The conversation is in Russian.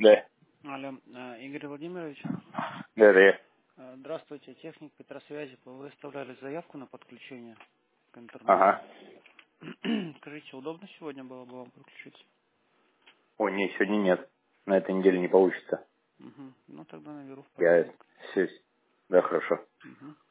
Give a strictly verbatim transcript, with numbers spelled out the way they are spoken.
Да. Алло, э, Игорь Владимирович. Да, да. я. Э, Здравствуйте, техник Петросвязи. Вы оставляли заявку на подключение к интернету. Ага. Скажите, удобно сегодня было бы вам подключиться? Ой, нет, сегодня нет. На этой неделе не получится. Угу. Ну тогда наберу в Я понедельник. все. Да, хорошо. Угу.